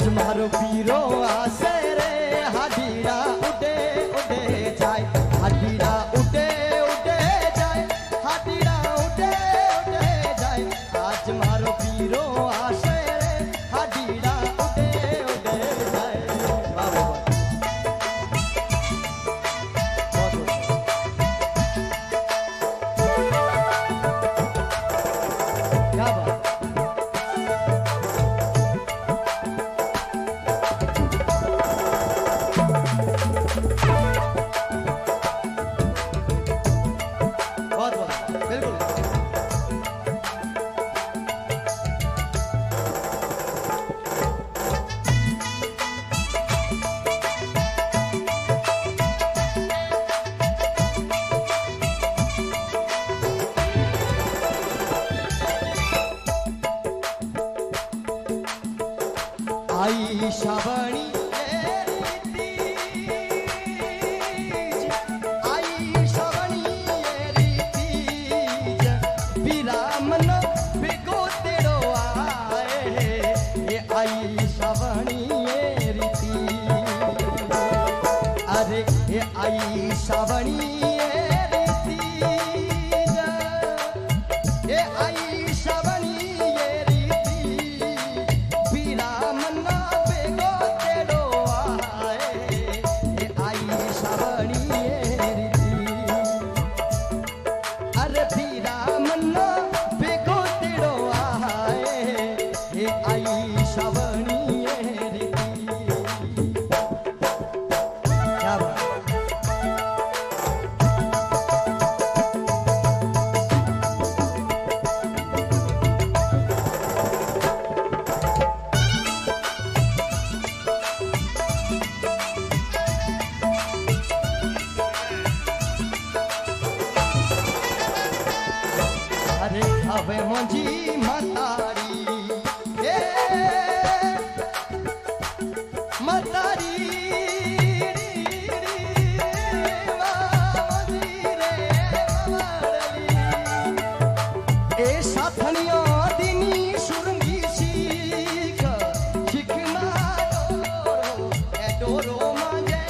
आज मारो पीरो आसे रे हाडीरा उडे उडे जाए हाडीरा उडे उडे जाए हाडीरा उडे उडे जाए आज मारो पीरो आसे रे हाडीरा उडे उडे जाए। बाबा क्या बात आई श्रावणी आई श्रावणी रीतीज विरामन बिगो तेरो आए ये आई श्रावणी रीतीज अरे ये आई श्रावणी रीतीज ये आई श्रावणी अबे मंजी मतारी ए मतारी ए साथनिया दिनी सुरंगी सीख चिकना डोरो ए डोरो मांगे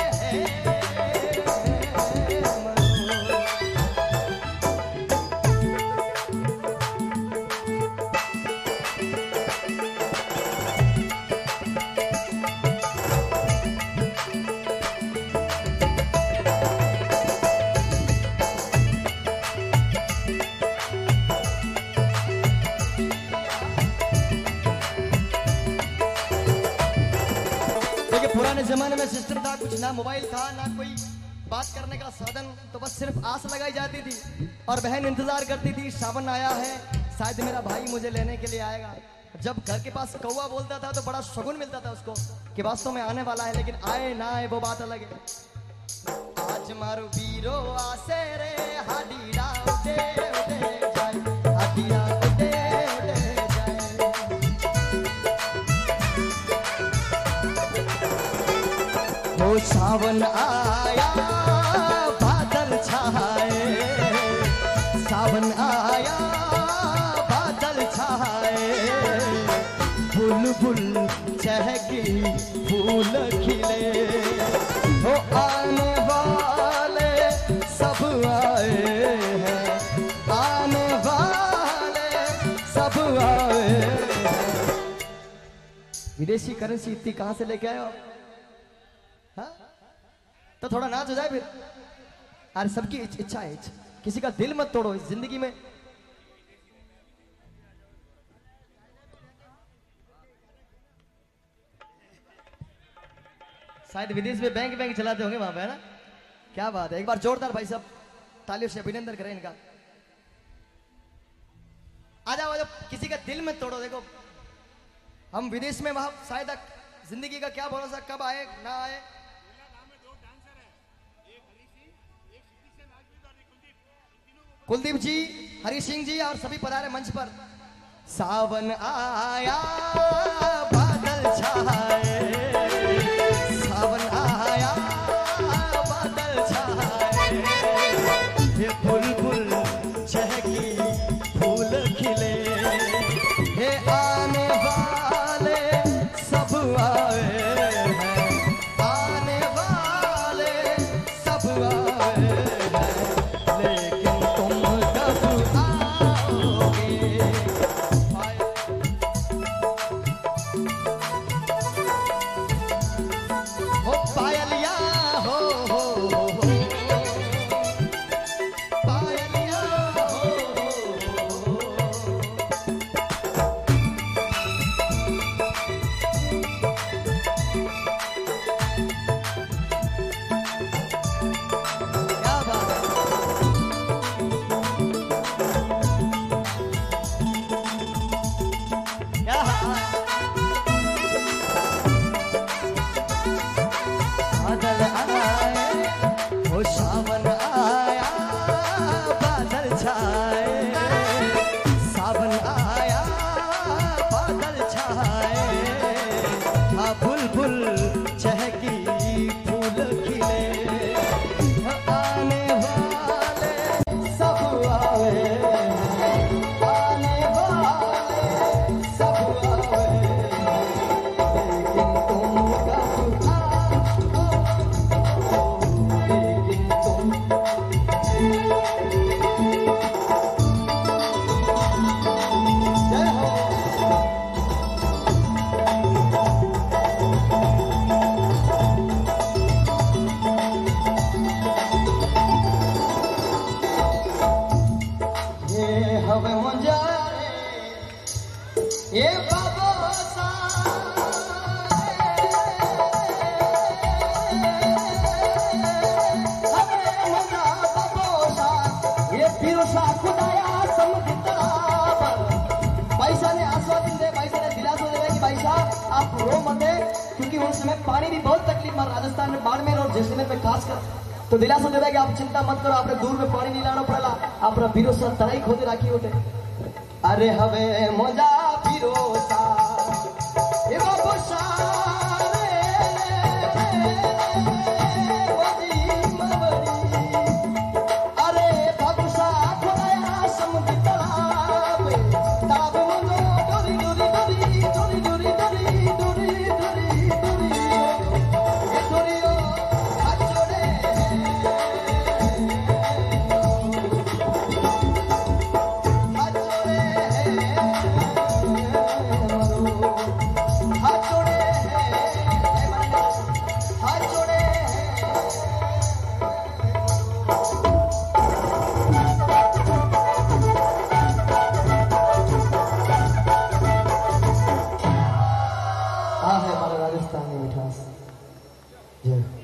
पुराने जमाने में सिस्टम था, कुछ ना मोबाइल था ना कोई बात करने का साधन, तो बस सिर्फ आस लगाई जाती थी और बहन इंतजार करती थी सावन आया है शायद मेरा भाई मुझे लेने के लिए आएगा। जब घर के पास कौवा बोलता था तो बड़ा शगुन मिलता था उसको कि वास्तव में आने वाला है, लेकिन आए ना आए वो बात अलग है। आज मारो वीरो आसे रे हाडीरा उडे उडे जाए हाडीरा उडे उडे जाए वो सावन आया बादल छाए सावन आया बादल छाए बुलबुल चहकी फूल खिले वो आने वाले सब आए हैं आने वाले सब आए हैं। विदेशी करेंसी इतनी कहां से लेके आए हो? हाँ? तो थोड़ा नाच हो जाए फिर। अरे सबकी इच्छा है, किसी का दिल मत तोड़ो इस जिंदगी में। शायद विदेश में बैंक बैंक चलाते होंगे वहां पे, है ना? क्या बात है, एक बार जोरदार भाई साहब तालियों से अभिनंदन करें इनका। आ जाओ किसी का दिल मत तोड़ो। देखो हम विदेश में, वहां शायद जिंदगी का क्या भरोसा, कब आए ना आए। कुलदीप जी, हरी सिंह जी और सभी पधारे मंच पर। सावन आया बादल छाए सावन आया बादल छाए ये बुलबुल चहकी फूल खिले हे आने वाले सब ये बाबोसा हमें मजा बाबोसा ये फिरोसा खुदाया समुद्र पैसा ने आश्वासन दे, पैसा ने दिलासा दे कि भाई साहब आप रो मत, क्योंकि उस समय पानी भी बहुत तकलीफ में राजस्थान में बाड़मेर और जैसलमेर में खासकर, तो दिलासा दे कि आप चिंता मत करो, आपने दूर में पानी नहीं लाना पड़ेगा, अपना भरोसा तराई खोदे राखी होते। अरे हवे मोजा भरोसा ए बाबूसा राजस्थान में मिठास।